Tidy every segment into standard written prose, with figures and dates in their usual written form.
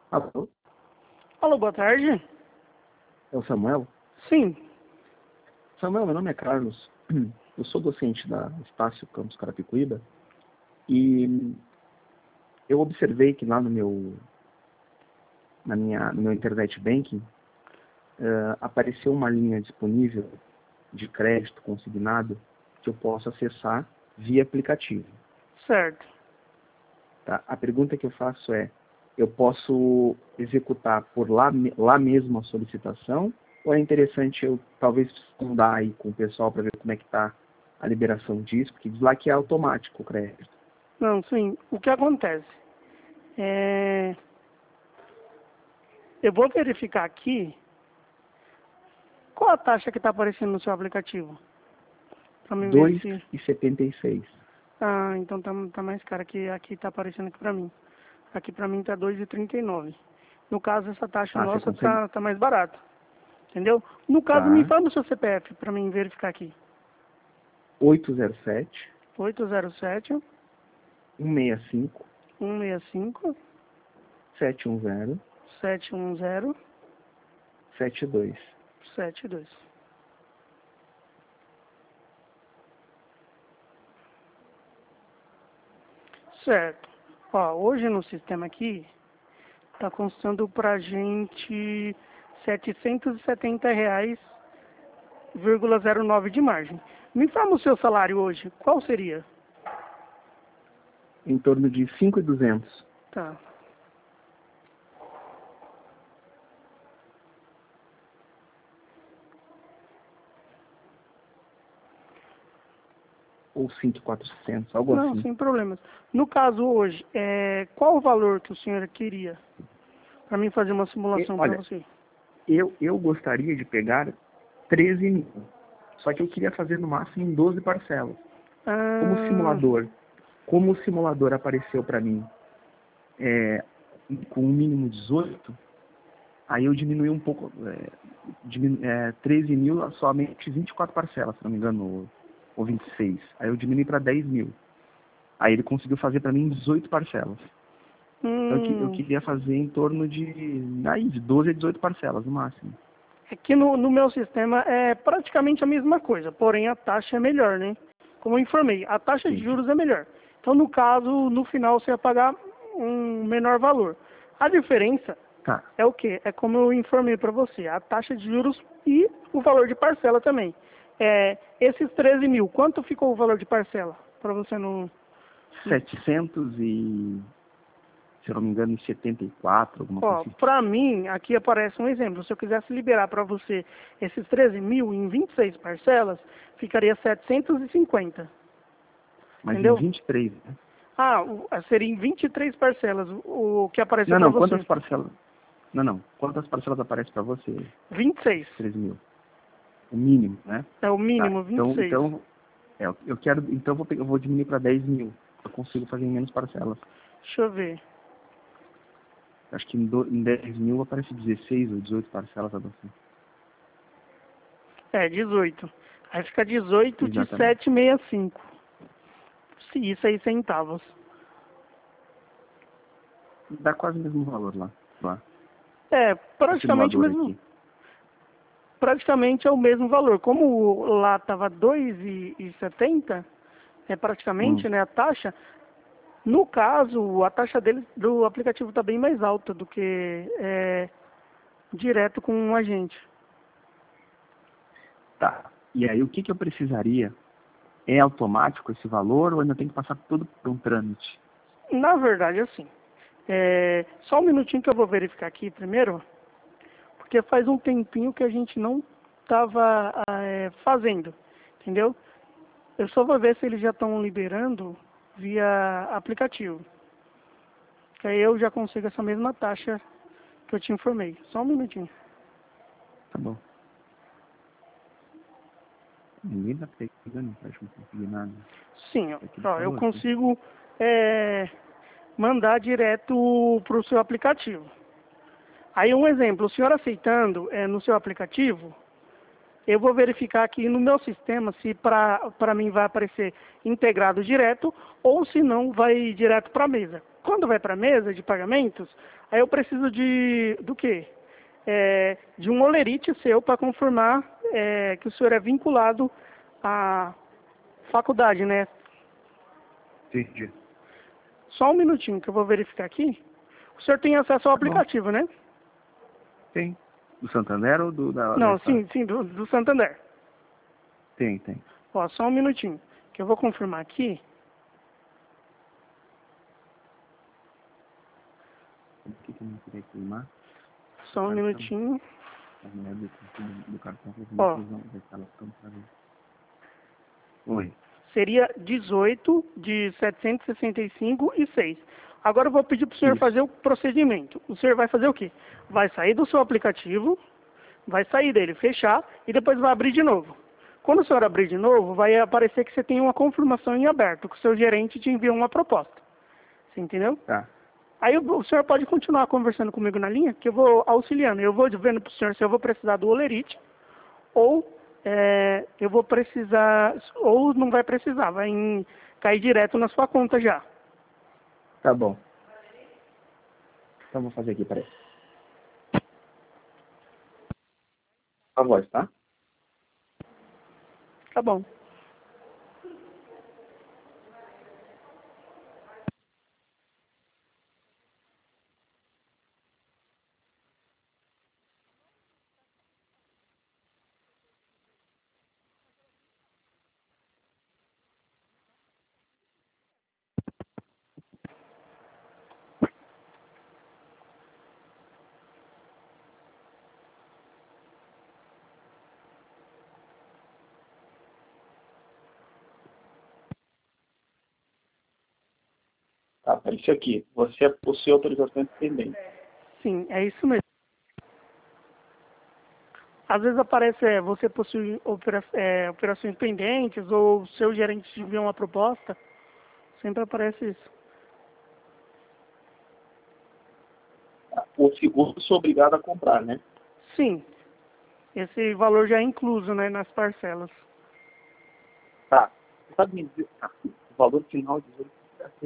Alô, Alô, boa tarde. é o Samuel? Sim. Samuel, meu nome é Carlos. Eu sou docente da Estácio Campus Carapicuíba e eu observei que lá no meu internet banking apareceu uma linha disponível de crédito consignado que eu posso acessar via aplicativo. Certo. Tá? A pergunta que eu faço é, eu posso executar por lá mesmo a solicitação ou é interessante eu talvez sondar aí com o pessoal para ver como é que está a liberação disso, porque diz lá que é automático o crédito. Não, sim. O que acontece? Eu vou verificar aqui qual a taxa que está aparecendo no seu aplicativo. Para mim ver se... 2,76. Ah, então tá mais caro. Aqui tá aparecendo aqui para mim. Aqui para mim tá 2,39. No caso, essa taxa Ah, você nossa consegue? tá mais barata. Entendeu? No caso, me Tá. fala o seu CPF para mim verificar aqui. 807 807 165 165 710 710 72. 72. Certo. Ó, hoje no sistema aqui está constando pra gente R$ 770,09 de margem. Me informa o seu salário hoje. Qual seria? Em torno de 5.200 Tá. ou 5.400, algo Não, assim. sem problemas. No caso hoje, qual o valor que o senhor queria? Para mim fazer uma simulação para Olha, você. eu gostaria de pegar 13 mil. Só que eu queria fazer no máximo em 12 parcelas. Como o Ah, simulador apareceu para mim com um mínimo 18, aí eu diminui um pouco, 13 mil a somente 24 parcelas, se não me engano, ou 26. Aí eu diminui para 10 mil. Aí ele conseguiu fazer para mim 18 parcelas. Então eu queria fazer em torno de 12 a 18 parcelas, no máximo. aqui no meu sistema é praticamente a mesma coisa, porém a taxa é melhor, né? Como eu informei, a taxa de Sim. juros é melhor. Então, no caso, no final você vai pagar um menor valor. A diferença Tá. é o quê? É como eu informei para você, a taxa de juros e o valor de parcela também. Esses 13 mil, quanto ficou o valor de parcela? Para você não... 700 e, se eu não me engano, em 74, alguma coisa Ó, assim. para mim, aqui aparece um exemplo. Se eu quisesse liberar para você esses 13 mil em 26 parcelas, ficaria 750. Mas em Entendeu? 23, né? Ah, seria em 23 parcelas o que apareceu Não, para não, quantas você. parcelas? Não. Quantas parcelas aparecem para você? 26. 13 mil. O mínimo, né? É o Tá. mínimo, 26. Eu quero, então eu vou diminuir para 10 mil. Eu consigo fazer em menos parcelas. Deixa eu ver. Acho que em 10 mil aparece 16 ou 18 parcelas, algo assim. 18. Aí fica 18 de Exatamente. 765. Isso aí, centavos. Dá quase o mesmo valor lá. O Praticamente o simulador mesmo. aqui. Praticamente é o mesmo valor. Como lá estava 2,70, é praticamente, né, a taxa. No caso, a taxa do aplicativo está bem mais alta do que direto com um agente. Tá. E aí, o que eu precisaria? É automático esse valor ou ainda tem que passar tudo por um trâmite? Na verdade, assim, só um minutinho que eu vou verificar aqui primeiro, porque faz um tempinho que a gente não estava fazendo, entendeu? Eu só vou ver se eles já estão liberando via aplicativo. Que aí eu já consigo essa mesma taxa que eu te informei. Só um minutinho. Tá bom. Ninguém tá pegando, acho que não consegui nada. Sim, É que ele ó, eu falou aqui. consigo mandar direto para o seu aplicativo. Aí um exemplo, o senhor aceitando no seu aplicativo, eu vou verificar aqui no meu sistema se para mim vai aparecer integrado direto ou se não vai direto para a mesa. Quando vai para a mesa de pagamentos, Aí eu preciso do quê? De um holerite seu para confirmar que o senhor é vinculado à faculdade, né? Entendi. Só um minutinho que eu vou verificar aqui. O senhor tem acesso ao Tá bom. aplicativo, né? Tem. Do Santander ou da Não, Estado? sim, do Santander. Tem. Ó, só um minutinho, que eu vou confirmar aqui. O que eu não queria queimar? Só um minutinho. A mulher do cartão fez uma Ó, inclusão da instalação para ver. Oi. seria 18 de 765 e 6. Agora eu vou pedir para o senhor Isso. fazer o procedimento. O senhor vai fazer o quê? Vai sair do seu aplicativo, vai sair dele, fechar e depois vai abrir de novo. Quando o senhor abrir de novo, vai aparecer que você tem uma confirmação em aberto, que o seu gerente te enviou uma proposta. Você entendeu? Tá. Aí o senhor pode continuar conversando comigo na linha, que eu vou auxiliando. Eu vou vendo para o senhor se eu vou precisar do holerite ou eu vou precisar, ou não vai precisar, cair direto na sua conta já. Tá bom. Então vou fazer aqui, peraí. A voz, tá? Tá bom. Tá, apareceu aqui. Você possui autorização independente. Sim, é isso mesmo. Às vezes aparece, você possui operações pendentes ou seu gerente te enviou uma proposta. Sempre aparece isso. O seguro eu sou obrigado a comprar, né? Sim, esse valor já é incluso, né, nas parcelas. Tá. Você sabe me dizer o valor final de juros?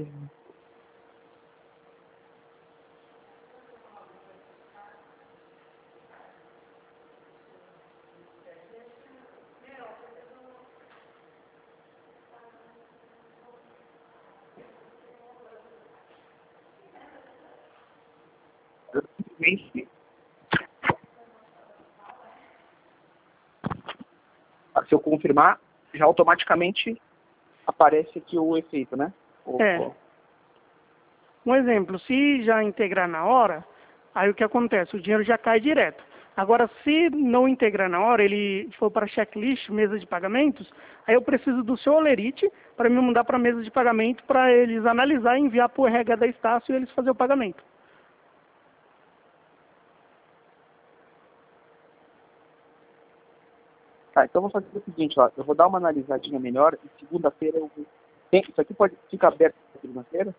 Simplesmente, se eu confirmar, já automaticamente aparece aqui o efeito, né? É. Um exemplo, se já integrar na hora, aí o que acontece? O dinheiro já cai direto. Agora, se não integrar na hora, ele for para checklist, mesa de pagamentos, aí eu preciso do seu holerite para me mandar para a mesa de pagamento para eles analisar e enviar para o RH da Estácio e eles fazer o pagamento. Tá, então eu vou fazer o seguinte, ó. Eu vou dar uma analisadinha melhor e segunda-feira eu vou... Isso aqui pode ficar aberto na segunda-feira?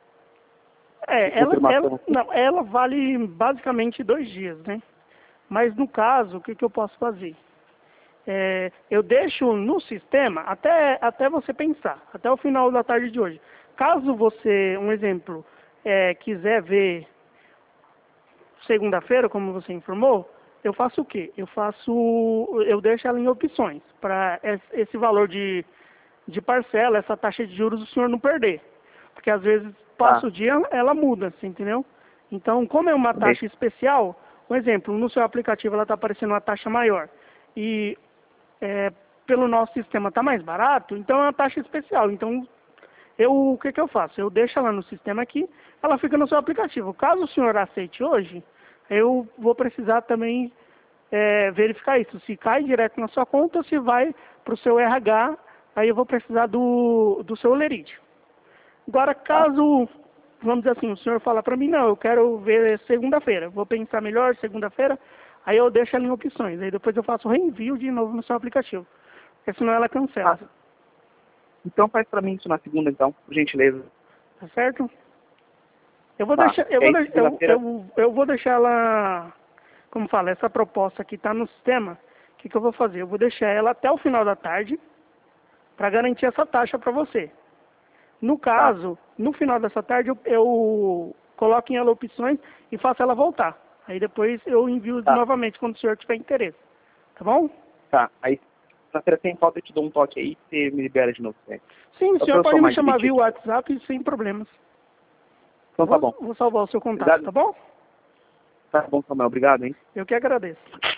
Ela vale basicamente 2 dias, né? Mas no caso, o que eu posso fazer? Eu deixo no sistema até você pensar, até o final da tarde de hoje. Caso você, um exemplo, quiser ver segunda-feira, como você informou, eu faço o quê? Eu deixo ela em opções, para esse valor de parcela, essa taxa de juros, o senhor não perder. Porque às vezes passa o dia, ela muda, você entendeu? Então, como é uma taxa especial, um exemplo, no seu aplicativo ela está aparecendo uma taxa maior. E pelo nosso sistema está mais barato, então é uma taxa especial. Então, o que eu faço? Eu deixo ela no sistema aqui, ela fica no seu aplicativo. Caso o senhor aceite hoje, eu vou precisar também verificar isso. Se cai direto na sua conta ou se vai para o seu RH, aí eu vou precisar do seu holerite. Agora, caso, vamos dizer assim, o senhor fala para mim, não, eu quero ver segunda-feira, vou pensar melhor segunda-feira, aí eu deixo ela em opções, aí depois eu faço o reenvio de novo no seu aplicativo, porque senão ela cancela. Então faz para mim isso na segunda, então, por gentileza. Tá certo? Eu vou deixar ela, como fala, essa proposta que está no sistema, o que eu vou fazer? Eu vou deixar ela até o final da tarde, para garantir essa taxa para você. No caso, no final dessa tarde, eu coloque em ela opções e faça ela voltar. Aí depois eu envio novamente quando o senhor tiver interesse. Tá bom? Tá, aí na feira sem falta eu te dou um toque aí e você me libera de novo. Né? Sim, o senhor pode me chamar via WhatsApp sem problemas. Então tá bom. Vou salvar o seu contato, Obrigado. tá bom? Tá bom, Samuel. Obrigado, hein? Eu que agradeço.